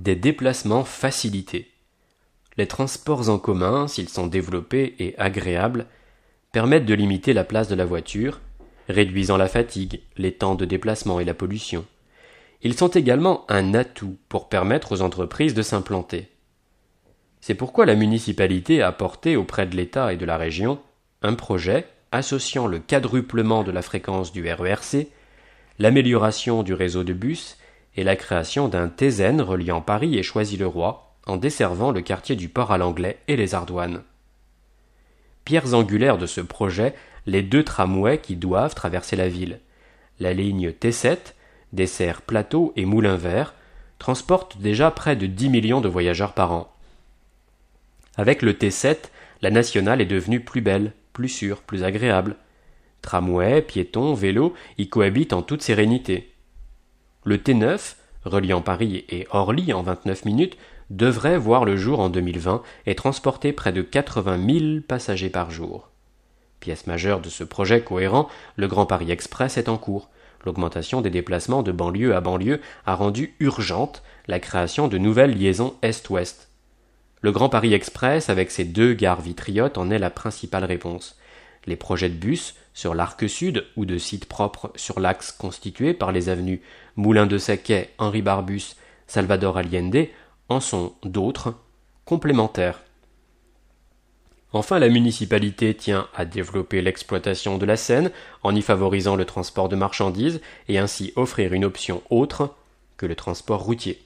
des déplacements facilités. Les transports en commun, s'ils sont développés et agréables, permettent de limiter la place de la voiture, réduisant la fatigue, les temps de déplacement et la pollution. Ils sont également un atout pour permettre aux entreprises de s'implanter. C'est pourquoi la municipalité a porté auprès de l'État et de la région un projet associant le quadruplement de la fréquence du RERC, l'amélioration du réseau de bus et la création d'un TZN reliant Paris et Choisy-le-Roi en desservant le quartier du Port à l'Anglais et les Ardoines. Pierres angulaires de ce projet, les 2 tramways qui doivent traverser la ville. La ligne T7, dessert Plateau et Moulins-Verts, transporte déjà près de 10 millions de voyageurs par an. Avec le T7, la nationale est devenue plus belle, plus sûre, plus agréable. Tramway, piétons, vélos y cohabitent en toute sérénité. Le T9, reliant Paris et Orly en 29 minutes, devrait voir le jour en 2020 et transporter près de 80 000 passagers par jour. Pièce majeure de ce projet cohérent, le Grand Paris Express est en cours. L'augmentation des déplacements de banlieue à banlieue a rendu urgente la création de nouvelles liaisons Est-Ouest. Le Grand Paris Express, avec ses 2 gares vitriotes, en est la principale réponse. Les projets de bus sur l'arc sud ou de sites propres sur l'axe constitué par les avenues Moulin de Sacquet, Henri Barbus, Salvador Allende en sont d'autres, complémentaires. Enfin, la municipalité tient à développer l'exploitation de la Seine en y favorisant le transport de marchandises et ainsi offrir une option autre que le transport routier.